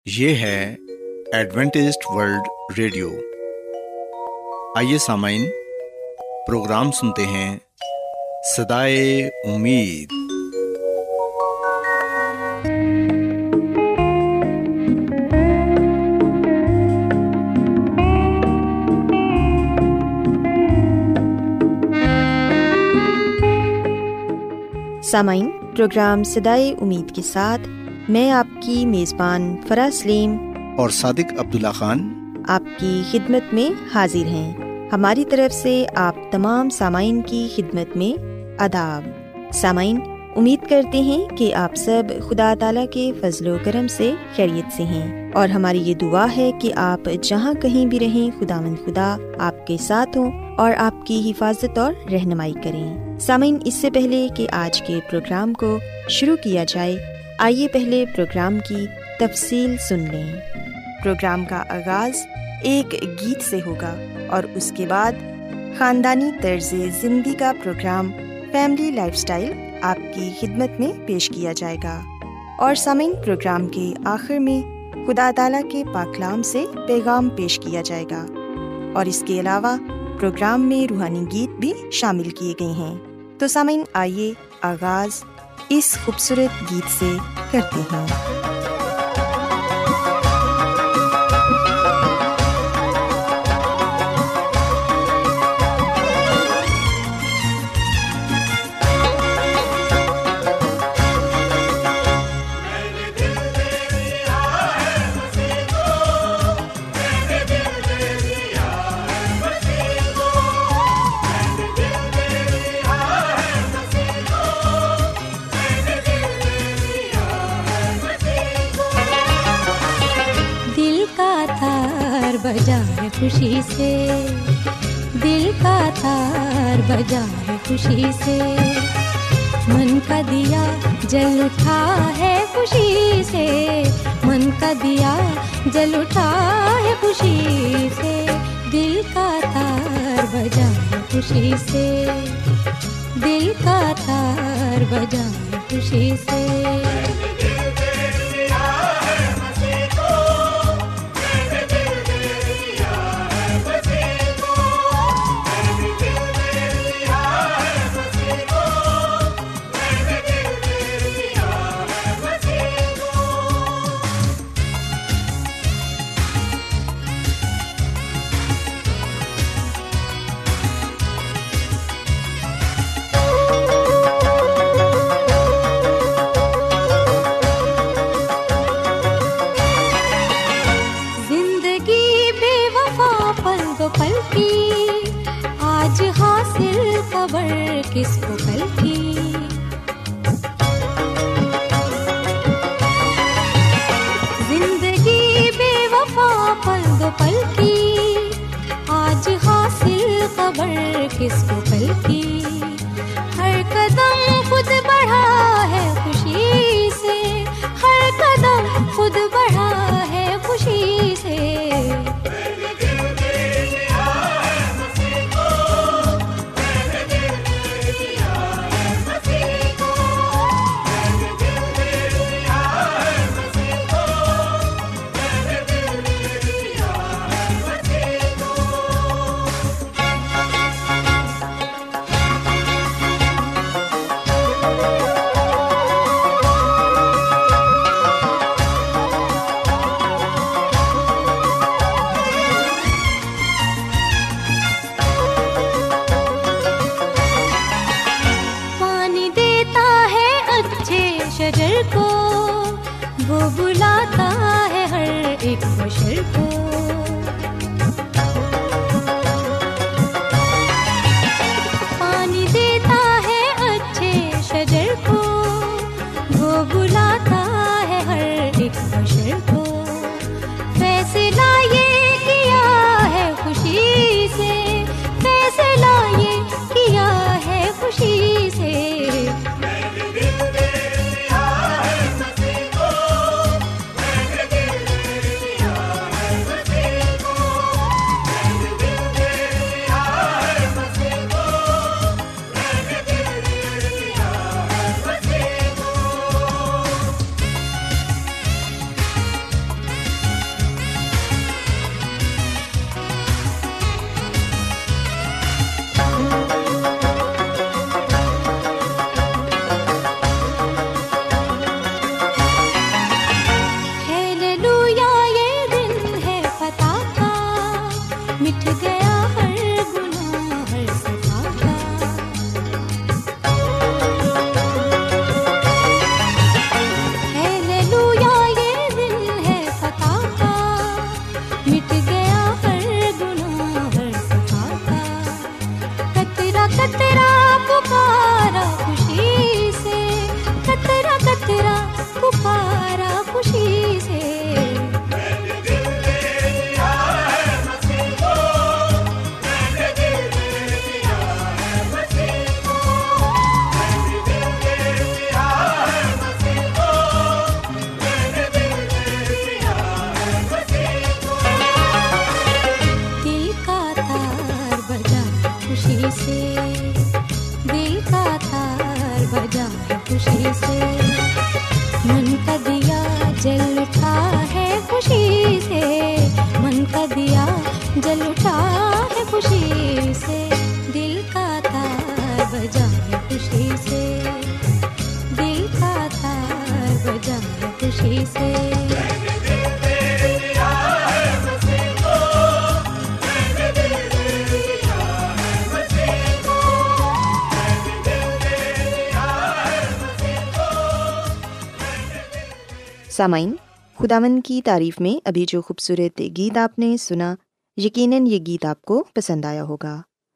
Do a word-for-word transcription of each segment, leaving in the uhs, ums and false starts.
یہ ہے Adventist World radio. آئیے سامعین، پروگرام سنتے ہیں صدائے امید۔ سامعین، پروگرام صدائے امید کے ساتھ میں آپ کی میزبان فرا سلیم اور صادق عبداللہ خان آپ کی خدمت میں حاضر ہیں۔ ہماری طرف سے آپ تمام سامعین کی خدمت میں آداب۔ سامعین، امید کرتے ہیں کہ آپ سب خدا تعالیٰ کے فضل و کرم سے خیریت سے ہیں، اور ہماری یہ دعا ہے کہ آپ جہاں کہیں بھی رہیں، خداوند خدا آپ کے ساتھ ہوں اور آپ کی حفاظت اور رہنمائی کریں۔ سامعین، اس سے پہلے کہ آج کے پروگرام کو شروع کیا جائے، آئیے پہلے پروگرام کی تفصیل سن لیں۔ پروگرام کا آغاز ایک گیت سے ہوگا اور اس کے بعد خاندانی طرز زندگی کا پروگرام فیملی لائف سٹائل آپ کی خدمت میں پیش کیا جائے گا، اور سامعین، پروگرام کے آخر میں خدا تعالیٰ کے پاک کلام سے پیغام پیش کیا جائے گا، اور اس کے علاوہ پروگرام میں روحانی گیت بھی شامل کیے گئے ہیں۔ تو سامعین، آئیے آغاز اس خوبصورت گیت سے کرتے ہیں۔ بجا ہے خوشی سے، دل کا تار بجا ہے خوشی سے، من کا دیا جل اٹھا ہے خوشی سے، من کا دیا جل اٹھا ہے خوشی سے، دل کا تار بجا ہے خوشی سے، دل کا تار بجا ہے خوشی سے۔ کس کو کل کی زندگی بے وفا پل دو پل کی، آج حاصل خبر کس کو کل کی، ہر قدم خود بڑھا ہے خوشی سے، ہر قدم خود بڑھا ہے خوشی سے، کا دیا جل اٹھا ہے خوشی سے، دل کا تار بجا ہے خوشی سے، دل کا تار بجا ہے خوشی سے۔ سامعین، خداوند کی تعریف میں ابھی جو خوبصورت گیت آپ نے سنا، یقیناً یہ گیت آپ کو پسند آیا ہوگا۔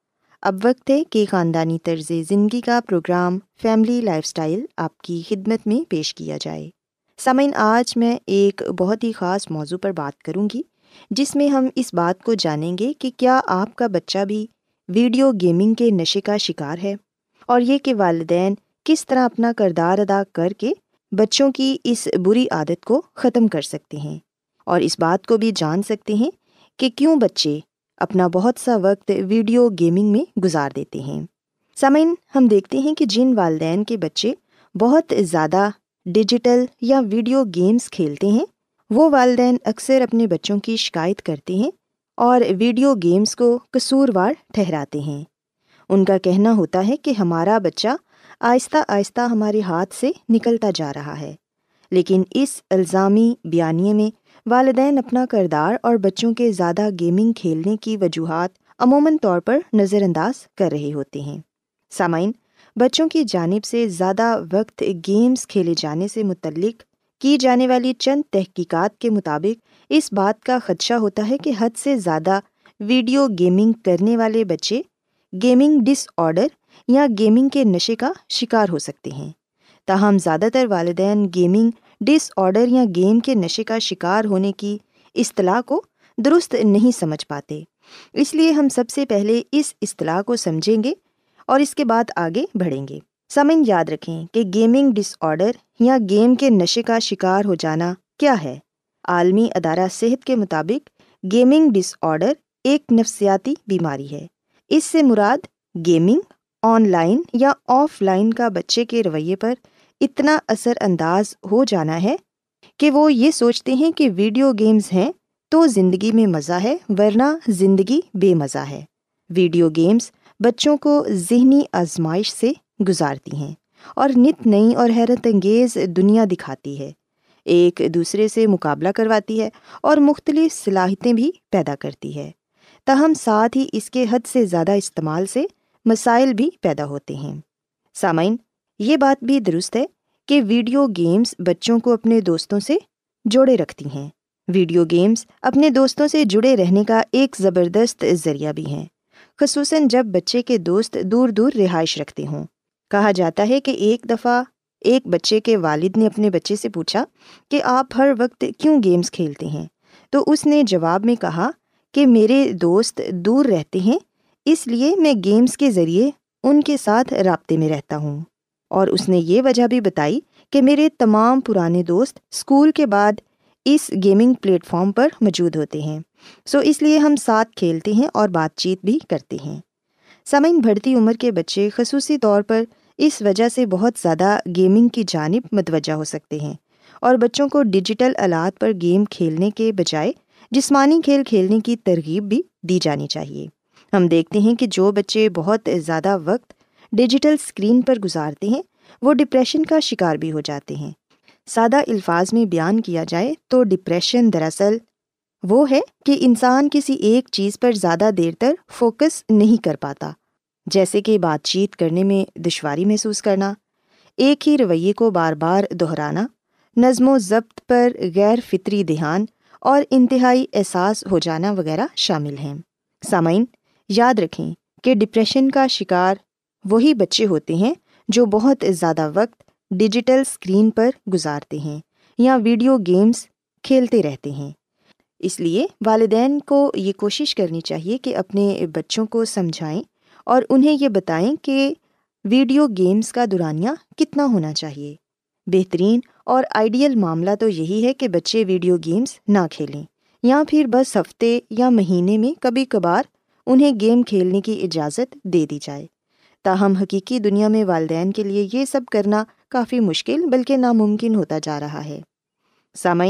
اب وقت ہے کہ خاندانی طرز زندگی کا پروگرام فیملی لائف سٹائل آپ کی خدمت میں پیش کیا جائے۔ سامعین، آج میں ایک بہت ہی خاص موضوع پر بات کروں گی، جس میں ہم اس بات کو جانیں گے کہ کیا آپ کا بچہ بھی ویڈیو گیمنگ کے نشے کا شکار ہے، اور یہ کہ والدین کس طرح اپنا کردار ادا کر کے بچوں کی اس بری عادت کو ختم کر سکتے ہیں، اور اس بات کو بھی جان سکتے ہیں کہ کیوں بچے اپنا بہت سا وقت ویڈیو گیمنگ میں گزار دیتے ہیں۔ سامعین، ہم دیکھتے ہیں کہ جن والدین کے بچے بہت زیادہ ڈیجیٹل یا ویڈیو گیمز کھیلتے ہیں، وہ والدین اکثر اپنے بچوں کی شکایت کرتے ہیں اور ویڈیو گیمز کو قصوروار ٹھہراتے ہیں۔ ان کا کہنا ہوتا ہے کہ ہمارا بچہ آہستہ آہستہ ہمارے ہاتھ سے نکلتا جا رہا ہے، لیکن اس الزامی بیانیے میں والدین اپنا کردار اور بچوں کے زیادہ گیمنگ کھیلنے کی وجوہات عموماً طور پر نظر انداز کر رہے ہوتے ہیں۔ سامعین، بچوں کی جانب سے زیادہ وقت گیمز کھیلے جانے سے متعلق کی جانے والی چند تحقیقات کے مطابق اس بات کا خدشہ ہوتا ہے کہ حد سے زیادہ ویڈیو گیمنگ کرنے والے بچے گیمنگ ڈس آرڈر یا گیمنگ کے نشے کا شکار ہو سکتے ہیں۔ تاہم زیادہ تر والدین گیمنگ ڈس آرڈر یا گیم کے نشے کا شکار ہونے کی اصطلاح کو درست نہیں سمجھ پاتے، اس لیے ہم سب سے پہلے اس اصطلاح کو سمجھیں گے اور اس کے بعد آگے بڑھیں گے۔ سامعین، یاد رکھیں کہ گیمنگ ڈس آرڈر یا گیم کے نشے کا شکار ہو جانا کیا ہے۔ عالمی ادارہ صحت کے مطابق گیمنگ ڈس آرڈر ایک نفسیاتی بیماری ہے۔ اس سے مراد گیمنگ آن لائن یا آف لائن کا بچے کے رویے پر اتنا اثر انداز ہو جانا ہے کہ وہ یہ سوچتے ہیں کہ ویڈیو گیمز ہیں تو زندگی میں مزہ ہے، ورنہ زندگی بے مزہ ہے۔ ویڈیو گیمز بچوں کو ذہنی آزمائش سے گزارتی ہیں اور نت نئی اور حیرت انگیز دنیا دکھاتی ہے، ایک دوسرے سے مقابلہ کرواتی ہے اور مختلف صلاحیتیں بھی پیدا کرتی ہے۔ تاہم ساتھ ہی اس کے حد سے زیادہ استعمال سے مسائل بھی پیدا ہوتے ہیں۔ سامعین، یہ بات بھی درست ہے کہ ویڈیو گیمز بچوں کو اپنے دوستوں سے جوڑے رکھتی ہیں۔ ویڈیو گیمز اپنے دوستوں سے جڑے رہنے کا ایک زبردست ذریعہ بھی ہیں، خصوصاً جب بچے کے دوست دور دور رہائش رکھتے ہوں۔ کہا جاتا ہے کہ ایک دفعہ ایک بچے کے والد نے اپنے بچے سے پوچھا کہ آپ ہر وقت کیوں گیمز کھیلتے ہیں؟ تو اس نے جواب میں کہا کہ میرے دوست دور رہتے ہیں، اس لیے میں گیمز کے ذریعے ان کے ساتھ رابطے میں رہتا ہوں۔ اور اس نے یہ وجہ بھی بتائی کہ میرے تمام پرانے دوست اسکول کے بعد اس گیمنگ پلیٹ فارم پر موجود ہوتے ہیں، سو اس لیے ہم ساتھ کھیلتے ہیں اور بات چیت بھی کرتے ہیں۔ سامعین، بڑھتی عمر کے بچے خصوصی طور پر اس وجہ سے بہت زیادہ گیمنگ کی جانب متوجہ ہو سکتے ہیں، اور بچوں کو ڈیجیٹل آلات پر گیم کھیلنے کے بجائے جسمانی کھیل کھیلنے کی ترغیب بھی دی جانی چاہیے۔ ہم دیکھتے ہیں کہ جو بچے بہت زیادہ وقت ڈیجیٹل اسکرین پر گزارتے ہیں وہ ڈپریشن کا شکار بھی ہو جاتے ہیں۔ سادہ الفاظ میں بیان کیا جائے تو ڈپریشن دراصل وہ ہے کہ انسان کسی ایک چیز پر زیادہ دیر تک فوکس نہیں کر پاتا، جیسے کہ بات چیت کرنے میں دشواری محسوس کرنا، ایک ہی رویے کو بار بار دہرانا، نظم و ضبط پر غیر فطری دھیان اور انتہائی احساس ہو جانا وغیرہ شامل ہیں۔ سامعین، یاد رکھیں کہ ڈپریشن کا شکار وہی بچے ہوتے ہیں جو بہت زیادہ وقت ڈیجیٹل اسکرین پر گزارتے ہیں یا ویڈیو گیمز کھیلتے رہتے ہیں۔ اس لیے والدین کو یہ کوشش کرنی چاہیے کہ اپنے بچوں کو سمجھائیں اور انہیں یہ بتائیں کہ ویڈیو گیمز کا دورانیہ کتنا ہونا چاہیے۔ بہترین اور آئیڈیل معاملہ تو یہی ہے کہ بچے ویڈیو گیمز نہ کھیلیں، یا پھر بس ہفتے یا مہینے میں کبھی کبھار انہیں گیم کھیلنے کی اجازت دے دی جائے۔ تاہم حقیقی دنیا میں والدین کے لیے یہ سب کرنا کافی مشکل بلکہ ناممکن ہوتا جا رہا ہے۔ سامعین،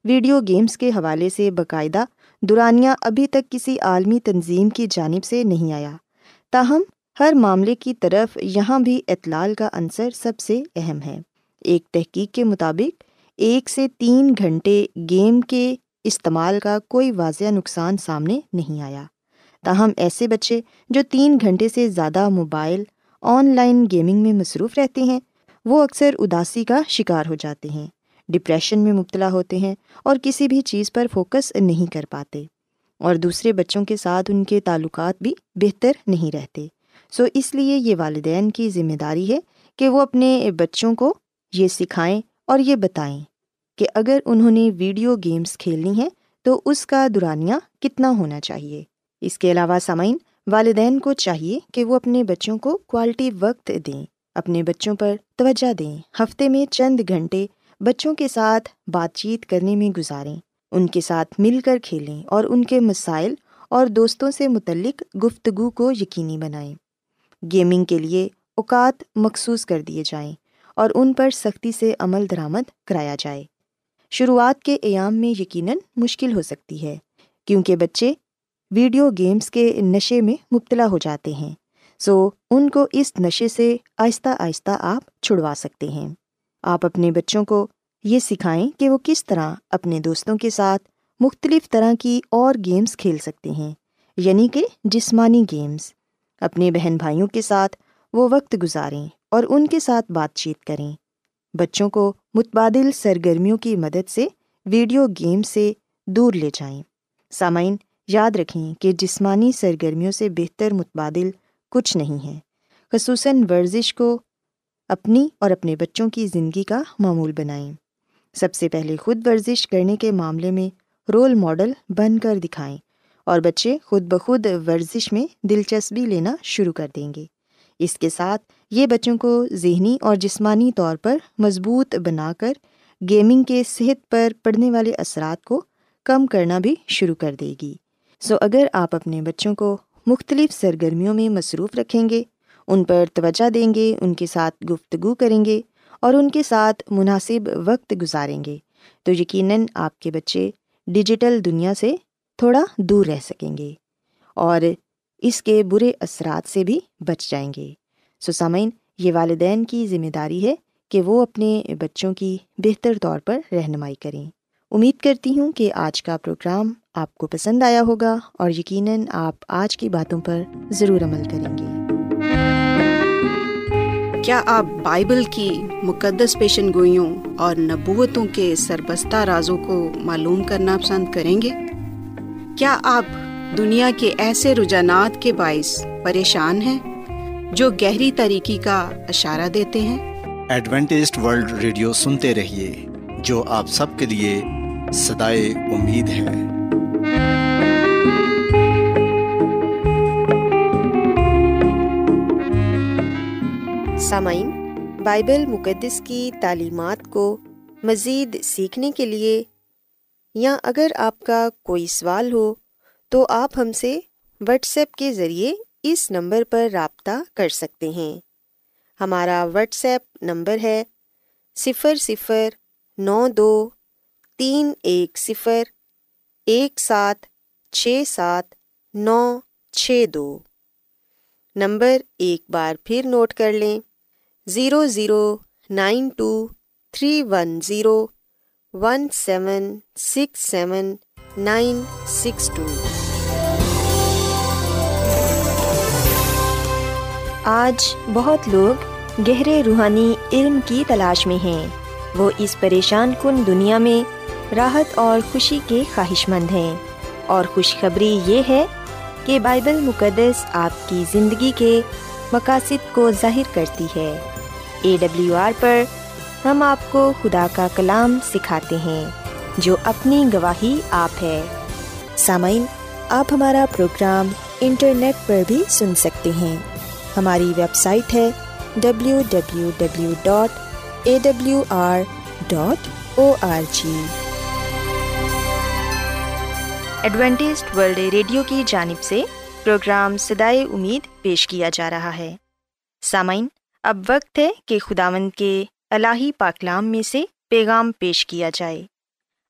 ویڈیو گیمز کے حوالے سے باقاعدہ دورانیہ ابھی تک کسی عالمی تنظیم کی جانب سے نہیں آیا، تاہم ہر معاملے کی طرف یہاں بھی اطلال کا عنصر سب سے اہم ہے۔ ایک تحقیق کے مطابق ایک سے تین گھنٹے گیم کے استعمال کا کوئی واضح نقصان سامنے نہیں آیا، تاہم ایسے بچے جو تین گھنٹے سے زیادہ موبائل آن لائن گیمنگ میں مصروف رہتے ہیں وہ اکثر اداسی کا شکار ہو جاتے ہیں، ڈپریشن میں مبتلا ہوتے ہیں اور کسی بھی چیز پر فوکس نہیں کر پاتے، اور دوسرے بچوں کے ساتھ ان کے تعلقات بھی بہتر نہیں رہتے۔ سو اس لیے یہ والدین کی ذمہ داری ہے کہ وہ اپنے بچوں کو یہ سکھائیں اور یہ بتائیں کہ اگر انہوں نے ویڈیو گیمز کھیلنی ہیں تو اس کا دورانیہ کتنا ہونا چاہیے۔ اس کے علاوہ سامعین، والدین کو چاہیے کہ وہ اپنے بچوں کو کوالٹی وقت دیں، اپنے بچوں پر توجہ دیں، ہفتے میں چند گھنٹے بچوں کے ساتھ بات چیت کرنے میں گزاریں، ان کے ساتھ مل کر کھیلیں اور ان کے مسائل اور دوستوں سے متعلق گفتگو کو یقینی بنائیں۔ گیمنگ کے لیے اوقات مخصوص کر دیے جائیں اور ان پر سختی سے عمل درآمد کرایا جائے۔ شروعات کے ایام میں یقیناً مشکل ہو سکتی ہے کیونکہ بچے ویڈیو گیمز کے نشے میں مبتلا ہو جاتے ہیں، سو ان کو اس نشے سے آہستہ آہستہ آپ چھڑوا سکتے ہیں۔ آپ اپنے بچوں کو یہ سکھائیں کہ وہ کس طرح اپنے دوستوں کے ساتھ مختلف طرح کی اور گیمز کھیل سکتے ہیں، یعنی کہ جسمانی گیمز۔ اپنے بہن بھائیوں کے ساتھ وہ وقت گزاریں اور ان کے ساتھ بات چیت کریں۔ بچوں کو متبادل سرگرمیوں کی مدد سے ویڈیو گیم سے دور لے جائیں۔ سامعین، یاد رکھیں کہ جسمانی سرگرمیوں سے بہتر متبادل کچھ نہیں ہے۔ خصوصاً ورزش کو اپنی اور اپنے بچوں کی زندگی کا معمول بنائیں۔ سب سے پہلے خود ورزش کرنے کے معاملے میں رول ماڈل بن کر دکھائیں اور بچے خود بخود ورزش میں دلچسپی لینا شروع کر دیں گے۔ اس کے ساتھ یہ بچوں کو ذہنی اور جسمانی طور پر مضبوط بنا کر گیمنگ کے صحت پر پڑنے والے اثرات کو کم کرنا بھی شروع کر دے گی۔ سو اگر آپ اپنے بچوں کو مختلف سرگرمیوں میں مصروف رکھیں گے، ان پر توجہ دیں گے، ان کے ساتھ گفتگو کریں گے اور ان کے ساتھ مناسب وقت گزاریں گے تو یقیناً آپ کے بچے ڈیجیٹل دنیا سے تھوڑا دور رہ سکیں گے اور اس کے برے اثرات سے بھی بچ جائیں گے۔ سو سامعین، یہ والدین کی ذمہ داری ہے کہ وہ اپنے بچوں کی بہتر طور پر رہنمائی کریں۔ امید کرتی ہوں کہ آج کا پروگرام آپ کو پسند آیا ہوگا اور یقیناً آپ آج کی باتوں پر ضرور عمل کریں گے۔ کیا آپ بائبل کی مقدس پیشن گوئیوں اور نبوتوں کے سربستہ رازوں کو معلوم کرنا پسند کریں گے؟ کیا آپ دنیا کے ایسے رجحانات کے باعث پریشان ہیں جو گہری تاریکی کا اشارہ دیتے ہیں؟ ایڈوینٹسٹ ورلڈ ریڈیو سنتے رہیے، جو آپ سب کے لیے صدائے امید ہے۔ سامعین، بائبل مقدس کی تعلیمات کو مزید سیکھنے کے لیے یا اگر آپ کا کوئی سوال ہو تو آپ ہم سے واٹس ایپ کے ذریعے اس نمبر پر رابطہ کر سکتے ہیں۔ ہمارا واٹس ایپ نمبر ہے صفر صفر نو دو تین ایک صفر ایک سات چھ سات نو چھ دو۔ نمبر ایک بار پھر نوٹ کر لیں، zero zero nine two three one zero one seven six seven nine six two. آج بہت لوگ گہرے روحانی علم کی تلاش میں ہیں۔ وہ اس پریشان کن دنیا میں راحت اور خوشی کے خواہش مند ہیں، اور خوشخبری یہ ہے کہ بائبل مقدس آپ کی زندگی کے مقاصد کو ظاہر کرتی ہے۔ اے ڈبلیو آر پر ہم آپ کو خدا کا کلام سکھاتے ہیں جو اپنی گواہی آپ ہے۔ سامعین، آپ ہمارا پروگرام انٹرنیٹ پر بھی سن سکتے ہیں۔ ہماری ویب سائٹ ہے W W W dot A W R dot O R G. Adventist World Radio کی جانب سے پروگرام صدائے امید پیش کیا جا رہا ہے۔ سامعین، اب وقت ہے کہ خداوند کے الہی پاکلام میں سے پیغام پیش کیا جائے۔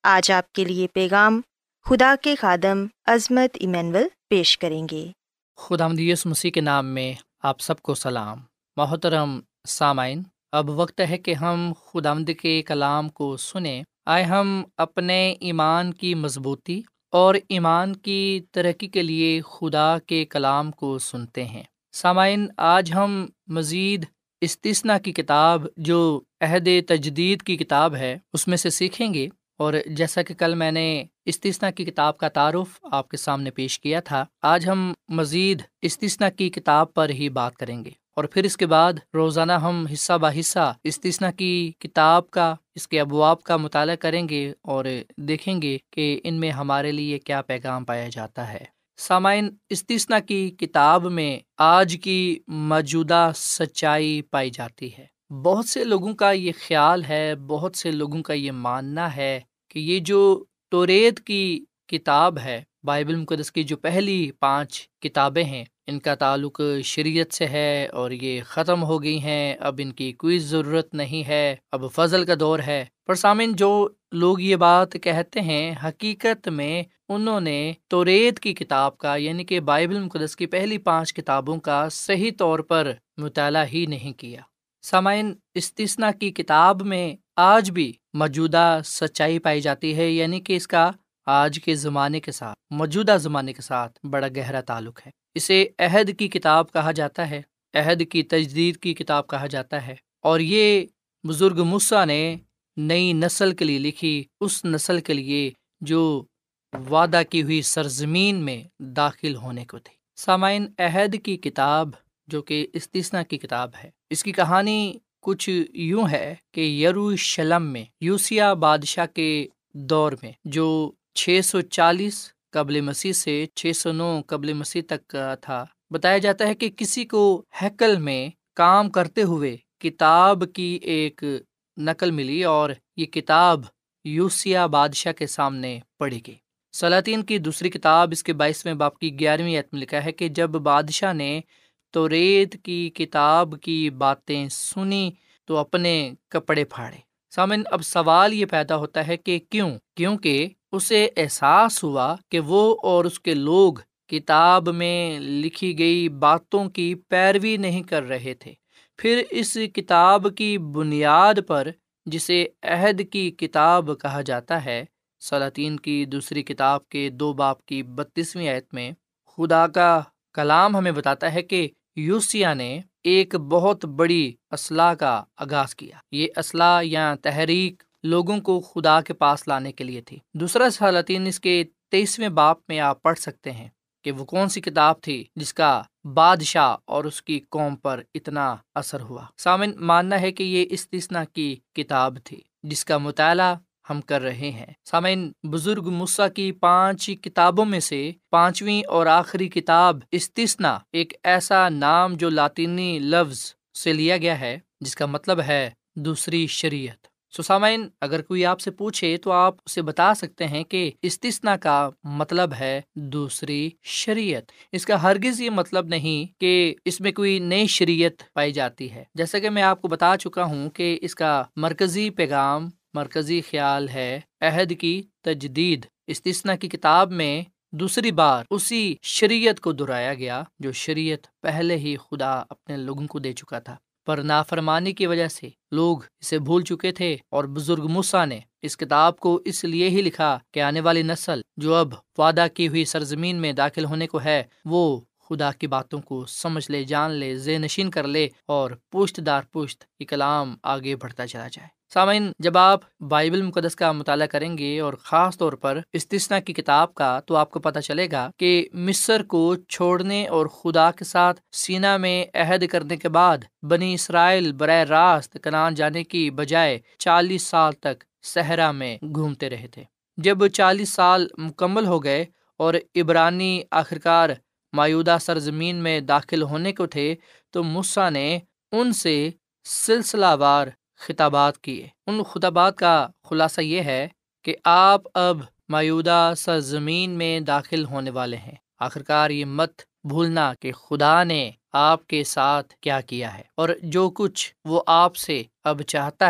آج آپ کے لیے پیغام خدا کے خادم عظمت ایمینول پیش کریں گے۔ خداوند یسوع مسیح کے نام میں آپ سب کو سلام۔ محترم سامعین، اب وقت ہے کہ ہم خداوند کے کلام کو سنیں۔ آئے ہم اپنے ایمان کی مضبوطی اور ایمان کی ترقی کے لیے خدا کے کلام کو سنتے ہیں۔ سامعین، آج ہم مزید استثنا کی کتاب جو عہد تجدید کی کتاب ہے اس میں سے سیکھیں گے، اور جیسا کہ کل میں نے استثنا کی کتاب کا تعارف آپ کے سامنے پیش کیا تھا، آج ہم مزید استثنا کی کتاب پر ہی بات کریں گے، اور پھر اس کے بعد روزانہ ہم حصہ بہ حصہ استثنا کی کتاب کا، اس کے ابواب کا مطالعہ کریں گے اور دیکھیں گے کہ ان میں ہمارے لیے کیا پیغام پایا جاتا ہے۔ سامعین، استثنا کی کتاب میں آج کی موجودہ سچائی پائی جاتی ہے۔ بہت سے لوگوں کا یہ خیال ہے، بہت سے لوگوں کا یہ ماننا ہے کہ یہ جو توریت کی کتاب ہے، بائبل مقدس کی جو پہلی پانچ کتابیں ہیں، ان کا تعلق شریعت سے ہے اور یہ ختم ہو گئی ہیں، اب ان کی کوئی ضرورت نہیں ہے، اب فضل کا دور ہے۔ پر سامعین، جو لوگ یہ بات کہتے ہیں، حقیقت میں انہوں نے توریت کی کتاب کا، یعنی کہ بائبل مقدس کی پہلی پانچ کتابوں کا صحیح طور پر مطالعہ ہی نہیں کیا۔ سامعین، استثنا کی کتاب میں آج بھی موجودہ سچائی پائی جاتی ہے، یعنی کہ اس کا آج کے زمانے کے ساتھ، موجودہ زمانے کے ساتھ بڑا گہرا تعلق ہے۔ اسے عہد کی کتاب کہا جاتا ہے، عہد کی تجدید کی کتاب کہا جاتا ہے، اور یہ بزرگ موسیٰ نے نئی نسل کے لیے لکھی، اس نسل کے لیے جو وعدہ کی ہوئی سرزمین میں داخل ہونے کو تھی۔ سامعین، عہد کی کتاب جو کہ استثنا کی کتاب ہے، اس کی کہانی کچھ یوں ہے کہ یروشلم میں یوسیہ بادشاہ کے دور میں، جو چھ سو چالیس قبل مسیح سے چھ سو نو قبل مسیح تک کا تھا، بتایا جاتا ہے کہ کسی کو ہیکل میں کام کرتے ہوئے کتاب کی ایک نقل ملی، اور یہ کتاب یوسیہ بادشاہ کے سامنے پڑھی گئی۔ سلاطین کی دوسری کتاب اس کے بائیسویں باب کی گیارہویں آیت میں لکھا ہے کہ جب بادشاہ نے توریت کی کتاب کی باتیں سنی تو اپنے کپڑے پھاڑے۔ سامن، اب سوال یہ پیدا ہوتا ہے کہ کیوں؟ کیونکہ اسے احساس ہوا کہ وہ اور اس کے لوگ کتاب میں لکھی گئی باتوں کی پیروی نہیں کر رہے تھے۔ پھر اس کتاب کی بنیاد پر، جسے عہد کی کتاب کہا جاتا ہے، سلاطین کی دوسری کتاب کے دو باب کی بتیسویں آیت میں خدا کا کلام ہمیں بتاتا ہے کہ یوسیہ نے ایک بہت بڑی اصلاح کا آغاز کیا۔ یہ اصلاح یا تحریک لوگوں کو خدا کے پاس لانے کے لیے تھی۔ دوسرا سلاطین اس کے تیئیسویں باب میں آپ پڑھ سکتے ہیں کہ وہ کون سی کتاب تھی جس کا بادشاہ اور اس کی قوم پر اتنا اثر ہوا۔ سامن، ماننا ہے کہ یہ استثنا کی کتاب تھی جس کا مطالعہ ہم کر رہے ہیں۔ سامعین، بزرگ موسیٰ کی پانچ کتابوں میں سے پانچویں اور آخری کتاب استثنا ایک ایسا نام جو لاطینی لفظ سے لیا گیا ہے جس کا مطلب ہے دوسری شریعت۔ سو سامعین، اگر کوئی آپ سے پوچھے تو آپ اسے بتا سکتے ہیں کہ استثنا کا مطلب ہے دوسری شریعت۔ اس کا ہرگز یہ مطلب نہیں کہ اس میں کوئی نئی شریعت پائی جاتی ہے۔ جیسا کہ میں آپ کو بتا چکا ہوں کہ اس کا مرکزی پیغام، مرکزی خیال ہے عہد کی تجدید۔ استثنا کی کتاب میں دوسری بار اسی شریعت کو دہرایا گیا جو شریعت پہلے ہی خدا اپنے لوگوں کو دے چکا تھا، پر نافرمانی کی وجہ سے لوگ اسے بھول چکے تھے، اور بزرگ موسیٰ نے اس کتاب کو اس لیے ہی لکھا کہ آنے والی نسل جو اب وعدہ کی ہوئی سرزمین میں داخل ہونے کو ہے، وہ خدا کی باتوں کو سمجھ لے، جان لے، ذہن نشین کر لے، اور پشت دار پشت یہ کلام آگے بڑھتا چلا جائے۔ سامعین، جب آپ بائبل مقدس کا مطالعہ کریں گے اور خاص طور پر استثنا کی کتاب کا، تو آپ کو پتہ چلے گا کہ مصر کو چھوڑنے اور خدا کے ساتھ سینا میں عہد کرنے کے بعد بنی اسرائیل براہ راست کنعان جانے کی بجائے چالیس سال تک صحرا میں گھومتے رہے تھے۔ جب چالیس سال مکمل ہو گئے اور عبرانی آخرکار موجودہ سرزمین میں داخل ہونے کو تھے، تو موسیٰ نے ان سے سلسلہ وار خطابات کیے۔ ان خطابات کا خلاصہ یہ ہے کہ آپ اب موجودہ سرزمین میں داخل ہونے والے ہیں۔ آخرکار یہ مت بھولنا کہ خدا نے آپ کے ساتھ کیا کیا ہے، اور جو کچھ وہ آپ سے اب چاہتا ہے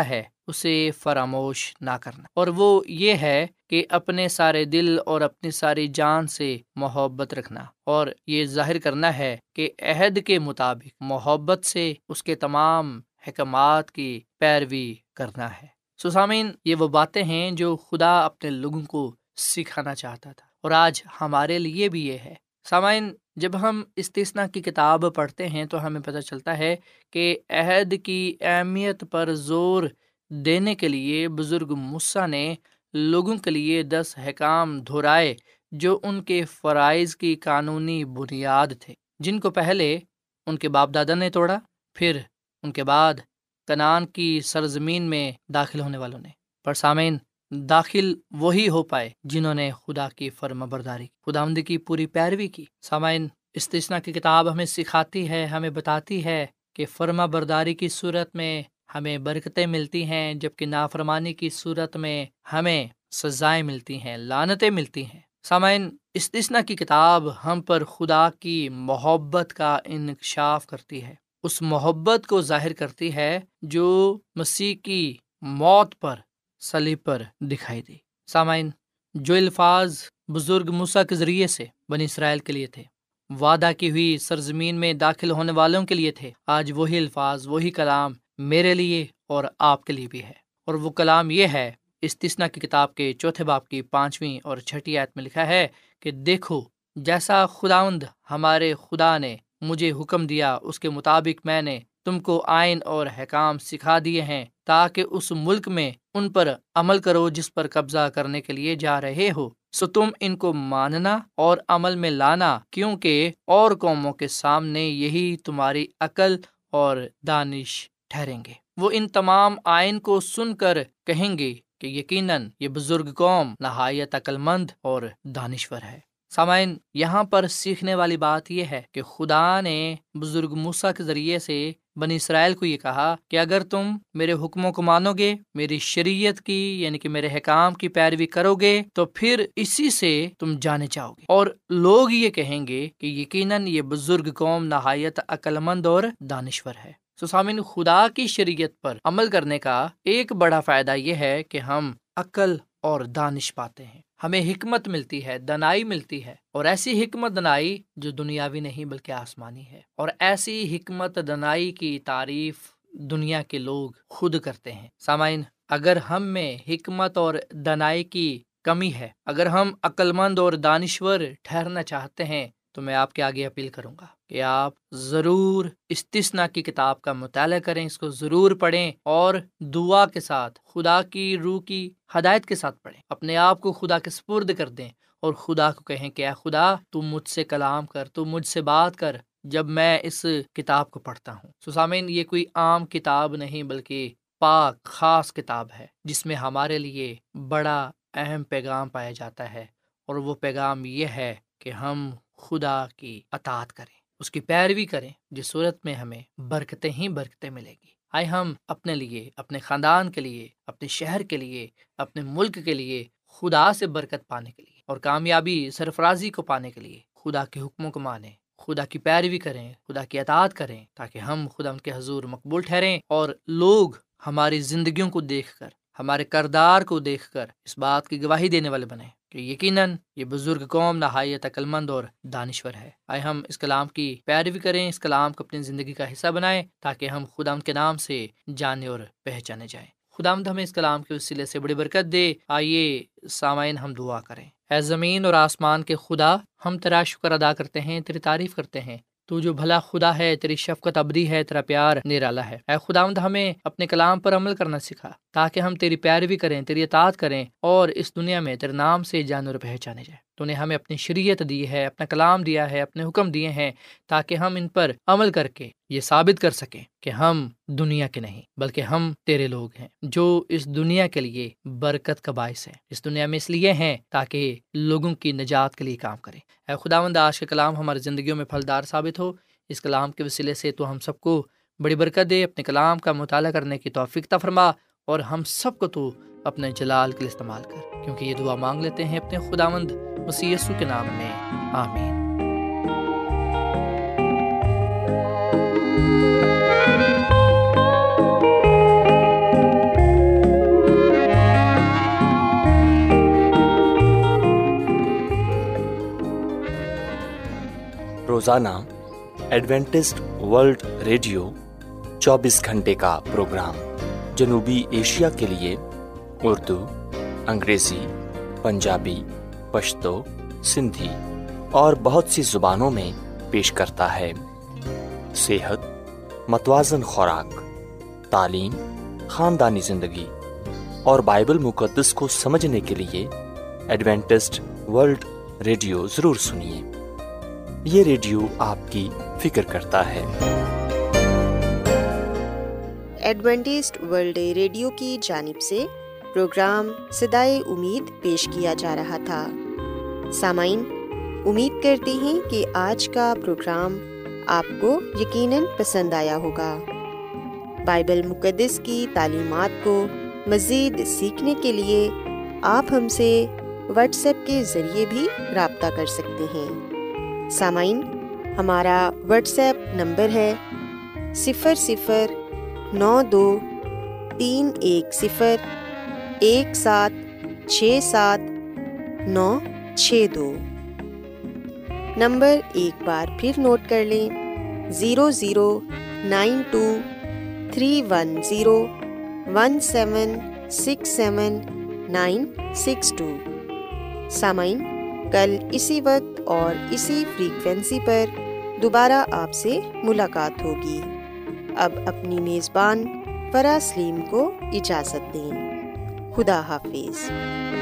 اسے فراموش نہ کرنا، اور وہ یہ ہے کہ اپنے سارے دل اور اپنی ساری جان سے محبت رکھنا، اور یہ ظاہر کرنا ہے کہ عہد کے مطابق محبت سے اس کے تمام حکمات کی پیروی کرنا ہے۔ سو سامعین، یہ وہ باتیں ہیں جو خدا اپنے لوگوں کو سکھانا چاہتا تھا، اور آج ہمارے لیے بھی یہ ہے۔ سامعین، جب ہم استثنا کی کتاب پڑھتے ہیں تو ہمیں پتہ چلتا ہے کہ عہد کی اہمیت پر زور دینے کے لیے بزرگ موسیٰ نے لوگوں کے لیے دس احکام دہرائے جو ان کے فرائض کی قانونی بنیاد تھے، جن کو پہلے ان کے باپ دادا نے توڑا، پھر ان کے بعد کنعان کی سرزمین میں داخل ہونے والوں نے۔ پر سامعین، داخل وہی ہو پائے جنہوں نے خدا کی فرما برداری کی، خداوند کی پوری پیروی کی۔ سامعین، استثنا کی کتاب ہمیں سکھاتی ہے، ہمیں بتاتی ہے کہ فرما برداری کی صورت میں ہمیں برکتیں ملتی ہیں، جبکہ نافرمانی کی صورت میں ہمیں سزائیں ملتی ہیں، لعنتیں ملتی ہیں۔ سامعین، استثنا کی کتاب ہم پر خدا کی محبت کا انکشاف کرتی ہے، اس محبت کو ظاہر کرتی ہے جو مسیح کی موت پر صلیب پر دکھائی دی۔ سامعین، جو الفاظ بزرگ موسیٰ کے ذریعے سے بنی اسرائیل کے لیے تھے، وعدہ کی ہوئی سرزمین میں داخل ہونے والوں کے لیے تھے، آج وہی الفاظ، وہی کلام میرے لیے اور آپ کے لیے بھی ہے۔ اور وہ کلام یہ ہے، استثنا کی کتاب کے چوتھے باب کی پانچویں اور چھٹی آیت میں لکھا ہے کہ دیکھو، جیسا خداوند ہمارے خدا نے مجھے حکم دیا، اس کے مطابق میں نے تم کو آئین اور حکام سکھا دیے ہیں، تاکہ اس ملک میں ان پر عمل کرو جس پر قبضہ کرنے کے لیے جا رہے ہو، سو تم ان کو ماننا اور عمل میں لانا، کیونکہ اور قوموں کے سامنے یہی تمہاری عقل اور دانش ٹھہریں گے۔ وہ ان تمام آئین کو سن کر کہیں گے کہ یقیناً یہ بزرگ قوم نہایت عقل مند اور دانشور ہے۔ سامعین، یہاں پر سیکھنے والی بات یہ ہے کہ خدا نے بزرگ موسیٰ کے ذریعے سے بنی اسرائیل کو یہ کہا کہ اگر تم میرے حکموں کو مانو گے، میری شریعت کی یعنی کہ میرے حکام کی پیروی کرو گے، تو پھر اسی سے تم جانے جاؤ گے، اور لوگ یہ کہیں گے کہ یقیناً یہ بزرگ قوم نہایت عقل مند اور دانشور ہے۔ سو سامعین، خدا کی شریعت پر عمل کرنے کا ایک بڑا فائدہ یہ ہے کہ ہم عقل اور دانش پاتے ہیں، ہمیں حکمت ملتی ہے، دنائی ملتی ہے، اور ایسی حکمت دنائی جو دنیاوی نہیں بلکہ آسمانی ہے، اور ایسی حکمت دنائی کی تعریف دنیا کے لوگ خود کرتے ہیں۔ سامعین، اگر ہم میں حکمت اور دنائی کی کمی ہے، اگر ہم عقل مند اور دانشور ٹھہرنا چاہتے ہیں، تو میں آپ کے آگے اپیل کروں گا کہ آپ ضرور استثنا کی کتاب کا مطالعہ کریں، اس کو ضرور پڑھیں، اور دعا کے ساتھ خدا کی روح کی ہدایت کے ساتھ پڑھیں، اپنے آپ کو خدا کے سپرد کر دیں، اور خدا کو کہیں کہ اے خدا، تو مجھ سے کلام کر، تو مجھ سے بات کر جب میں اس کتاب کو پڑھتا ہوں۔ سو سامعین، یہ کوئی عام کتاب نہیں بلکہ پاک خاص کتاب ہے، جس میں ہمارے لیے بڑا اہم پیغام پایا جاتا ہے، اور وہ پیغام یہ ہے کہ ہم خدا کی اطاعت کریں، اس کی پیروی کریں، جس صورت میں ہمیں برکتیں ہی برکتیں ملے گی۔ آئے ہم اپنے لیے، اپنے خاندان کے لیے، اپنے شہر کے لیے، اپنے ملک کے لیے، خدا سے برکت پانے کے لیے اور کامیابی سرفرازی کو پانے کے لیے خدا کے حکموں کو مانیں، خدا کی پیروی کریں، خدا کی اطاعت کریں، تاکہ ہم خدا ان کے حضور مقبول ٹھہریں، اور لوگ ہماری زندگیوں کو دیکھ کر، ہمارے کردار کو دیکھ کر اس بات کی گواہی دینے والے بنیں کہ یقیناً یہ بزرگ قوم نہایت عقل مند اور دانشور ہے۔ آئے ہم اس کلام کی پیروی کریں، اس کلام کو اپنی زندگی کا حصہ بنائیں، تاکہ ہم خدا کے نام سے جانے اور پہچانے جائیں۔ خداوند ہمیں اس کلام کے وسیلے سے بڑی برکت دے۔ آئیے سامعین، ہم دعا کریں۔ اے زمین اور آسمان کے خدا، ہم تیرا شکر ادا کرتے ہیں، تیری تعریف کرتے ہیں۔ تو جو بھلا خدا ہے، تیری شفقت ابدی ہے، تیرا پیار نرالا ہے۔ اے خداوند، ہمیں اپنے کلام پر عمل کرنا سکھا، تاکہ ہم تیری پیروی کریں، تیری اطاعت کریں، اور اس دنیا میں تیرے نام سے جانے اور پہچانے جائیں۔ تو نے ہمیں اپنی شریعت دی ہے، اپنا کلام دیا ہے، اپنے حکم دیے ہیں، تاکہ ہم ان پر عمل کر کے یہ ثابت کر سکیں کہ ہم دنیا کے نہیں بلکہ ہم تیرے لوگ ہیں، جو اس دنیا کے لیے برکت کا باعث ہے، اس دنیا میں اس لیے ہیں تاکہ لوگوں کی نجات کے لیے کام کریں۔ اے خداوند، آج کا کلام ہماری زندگیوں میں پھلدار ثابت ہو۔ اس کلام کے وسیلے سے تو ہم سب کو بڑی برکت دے، اپنے کلام کا مطالعہ کرنے کی توفیق عطا فرما، اور ہم سب کو تو اپنے جلال کے لیے استعمال کر، کیونکہ یہ دعا مانگ لیتے ہیں اپنے خداوند مسیح یسوع کے نام میں، آمین۔ روزانہ ایڈوینٹسٹ ورلڈ ریڈیو چوبیس گھنٹے کا پروگرام جنوبی ایشیا کے لیے اردو، انگریزی، پنجابی، پشتو، سندھی اور بہت سی زبانوں میں پیش کرتا ہے۔ صحت، متوازن خوراک، تعلیم، خاندانی زندگی اور بائبل مقدس کو سمجھنے کے لیے ایڈوینٹسٹ ورلڈ ریڈیو ضرور سنیے۔ یہ ریڈیو آپ کی فکر کرتا ہے۔ ایڈوینٹسٹ ورلڈ ریڈیو کی جانب سے پروگرام صدائے امید پیش کیا جا رہا تھا۔ سامعین، امید کرتے ہیں کہ آج کا پروگرام آپ کو یقیناً پسند آیا ہوگا۔ بائبل مقدس کی تعلیمات کو مزید سیکھنے کے لیے آپ ہم سے واٹس ایپ کے ذریعے بھی رابطہ کر سکتے ہیں۔ سامعین، ہمارا واٹس ایپ نمبر ہے صفر صفر نو دو تین ایک صفر ایک سات چھ سات نو چھ دو۔ نمبر ایک بار پھر نوٹ کر لیں، zero zero nine two three one zero one seven six seven nine six two. سامعین، کل اسی وقت اور اسی فریکوینسی پر دوبارہ آپ سے ملاقات ہوگی۔ اب اپنی میزبان فرا سلیم کو اجازت دیں۔ خدا حافظ۔